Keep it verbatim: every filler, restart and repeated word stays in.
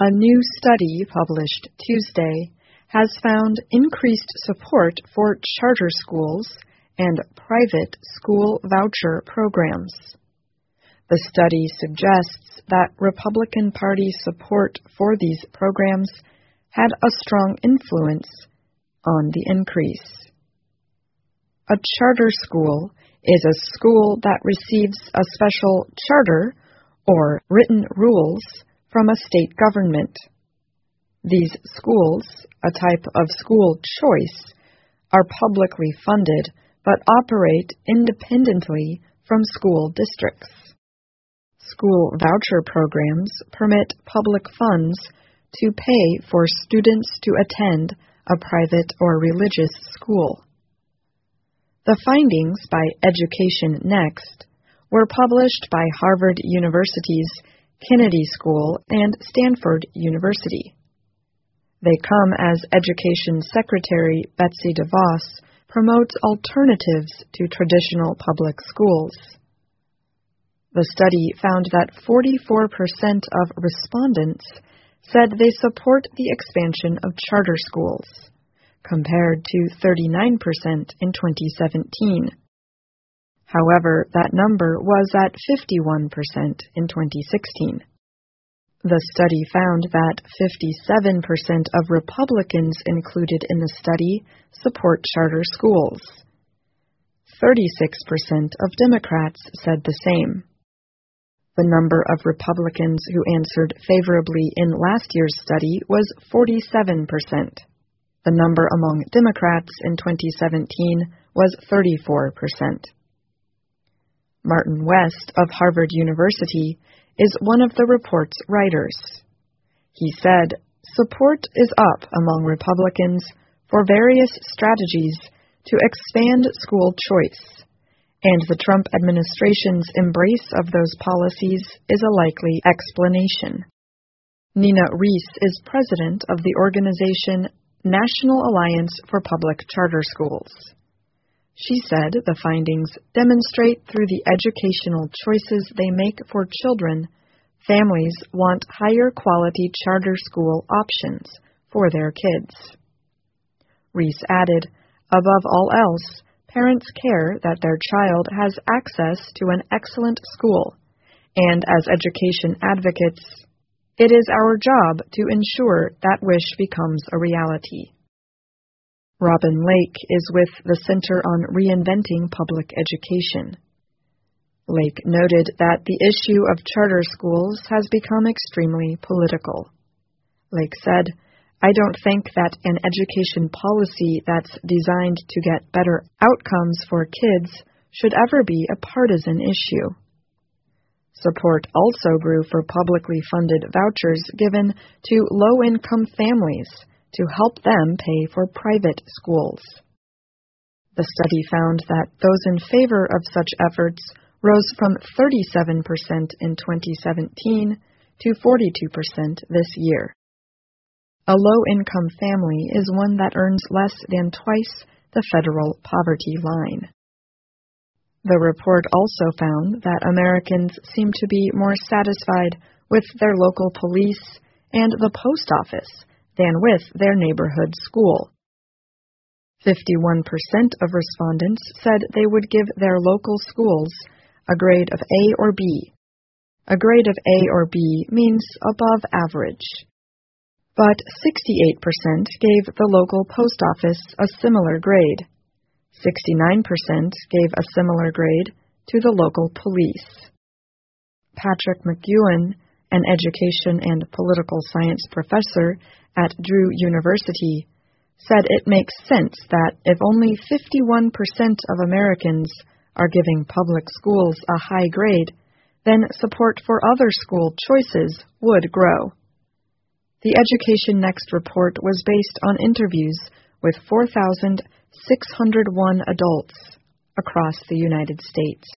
A new study published Tuesday has found increased support for charter schools and private school voucher programs. The study suggests that Republican Party support for these programs had a strong influence on the increase. A charter school is a school that receives a special charter or written rules from a state government. These schools, a type of school choice, are publicly funded but operate independently from school districts. School voucher programs permit public funds to pay for students to attend a private or religious school. The findings by Education Next were published by Harvard University's Kennedy School and Stanford University. They come as Education Secretary Betsy DeVos promotes alternatives to traditional public schools. The study found that forty-four percent of respondents said they support the expansion of charter schools, compared to thirty-nine percent in twenty seventeen. However, that number was at fifty-one percent in twenty sixteen. The study found that fifty-seven percent of Republicans included in the study support charter schools. thirty-six percent of Democrats said the same. The number of Republicans who answered favorably in last year's study was forty-seven percent. The number among Democrats in twenty seventeen was thirty-four percent. Martin West of Harvard University is one of the report's writers. He said, "Support is up among Republicans for various strategies to expand school choice, and the Trump administration's embrace of those policies is a likely explanation." Nina Reese is president of the organization National Alliance for Public Charter Schools. She said the findings demonstrate through the educational choices they make for children, families want higher quality charter school options for their kids. Reese added, "Above all else, parents care that their child has access to an excellent school, and as education advocates, it is our job to ensure that wish becomes a reality." Robin Lake is with the Center on Reinventing Public Education. Lake noted that the issue of charter schools has become extremely political. Lake said, "I don't think that an education policy that's designed to get better outcomes for kids should ever be a partisan issue." Support also grew for publicly funded vouchers given to low-income families to help them pay for private schools. The study found that those in favor of such efforts rose from thirty-seven percent in twenty seventeen to forty-two percent this year. A low-income family is one that earns less than twice the federal poverty line. The report also found that Americans seem to be more satisfied with their local police and the post office than with their neighborhood school. fifty-one percent of respondents said they would give their local schools a grade of A or B. A grade of A or B means above average. But sixty-eight percent gave the local post office a similar grade. sixty-nine percent gave a similar grade to the local police. Patrick McEwen, an education and political science professor at Drew University, said it makes sense that if only fifty-one percent of Americans are giving public schools a high grade, then support for other school choices would grow. The Education Next report was based on interviews with four thousand six hundred one adults across the United States.